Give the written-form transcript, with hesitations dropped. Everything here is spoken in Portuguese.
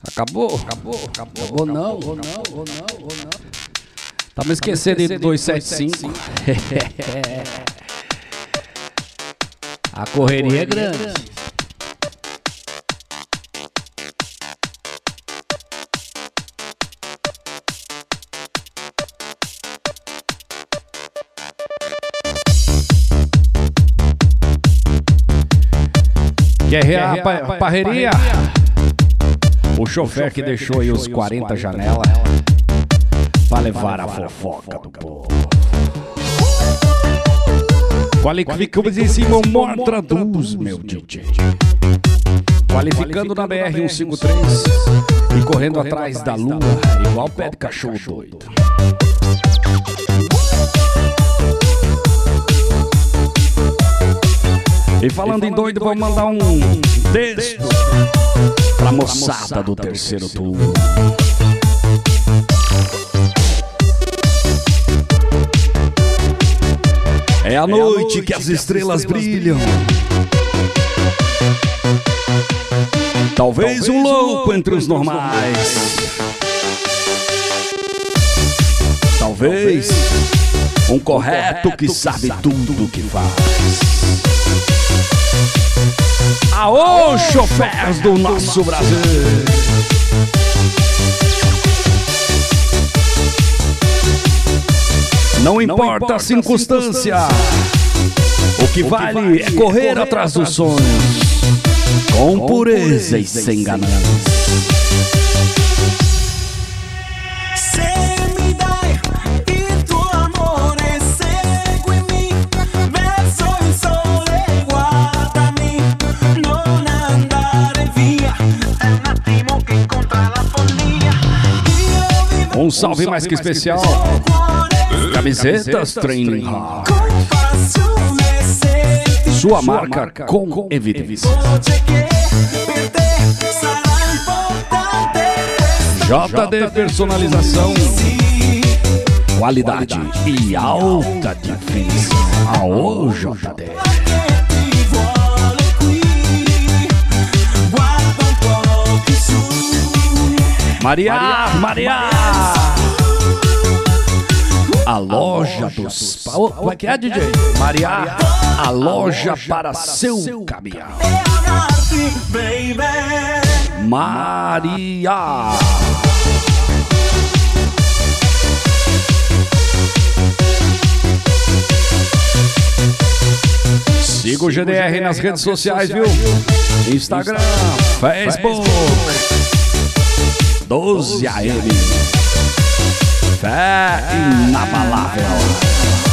Acabou não. Tava esquecendo de 275. A correria é grande. Guerrear a parreria. O chofer que deixou aí os 40 janelas pra levar a fofoca do povo. Qualificamos em cima o maior traduz, meu DJ. Qualificando na BR-153 e correndo atrás da lua, igual pé de cachorro doido. E falando em doido, vou mandar um texto pra moçada do terceiro turno. É a noite que as estrelas brilham. Talvez um louco entre os normais. Talvez um correto que sabe tudo o que faz. Aô, chofés do nosso Brasil! Não importa a circunstância, o que vale é correr atrás dos sonhos, com pureza e sem ganância. Um salve mais que especial. Camisetas Training Hard. Sua marca com evidência. JD Personalização. Qualidade e alta definição. Aô, JD. Maria! A loja dos... Como é que é, DJ? Maria, a loja para seu caminhão. Maria. Siga o GDR nas redes sociais, viu? Instagram, Facebook. 12 AM. Fé inabalável.